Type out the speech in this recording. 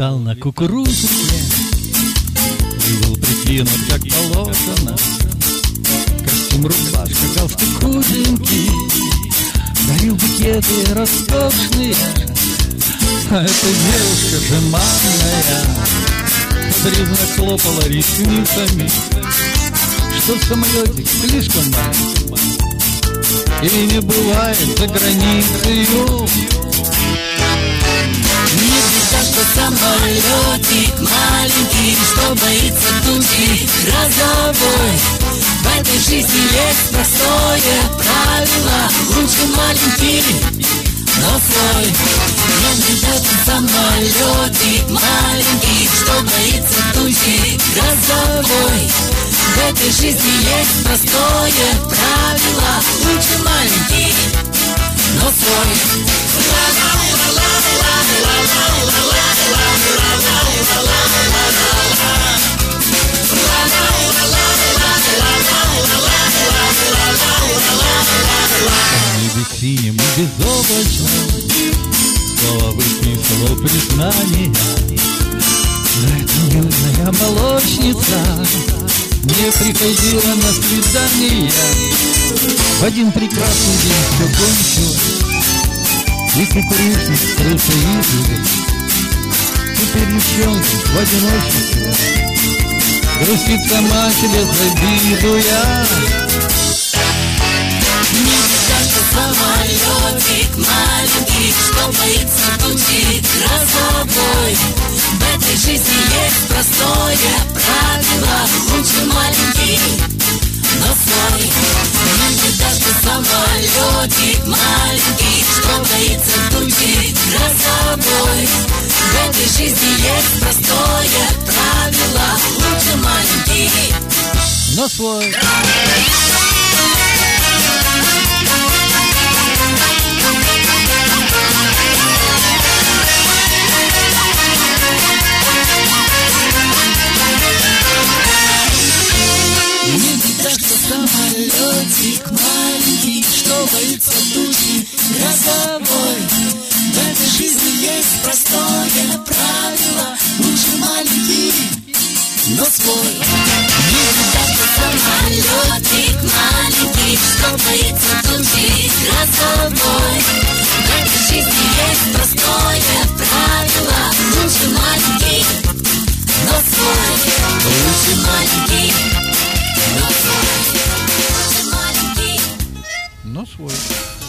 летал на кукурузе, и был прикинут как положено. Костюм, рубашка, галстук худенький, дарил букеты роскошные. А эта девушка жеманная брезно хлопала ресницами, что в самолете слишком мало и не бывает за границею. Не беда, что самолетик маленький, что боится тучи грозовой. В этой жизни есть простое правило: лучше маленький, но свой. Не беда, что самолетик маленький, что боится тучи грозовой. В этой жизни есть простое правило: лучше маленький, но свой. В небе синим и безоблачном слово выписало признание. Но эта юная молочница не приходила на свидание. В один прекрасный день все кончилось, и кукурузник скрылся из виду. Теперь девчонка в одиночестве грустит сама себе, завидуя. Не беда, что самолетик маленький, что боится тучи грозовой. В этой жизни есть простое правило: лучше маленький, но свой. Не беда, что самолетик маленький, что боится тучи грозовой. В этой жизни есть простое правило: лучше маленький, Но свой. Не беда, что самолетик маленький, что боится тучи грозовой. В этой жизни есть простое правило: лучше маленький, но свой. Не беда, что самолетик маленький, что боится тучи грозовой. В этой жизни есть простое правило: лучше маленький, но свой. Лучше маленький, но свой. Лучше маленький, Но свой.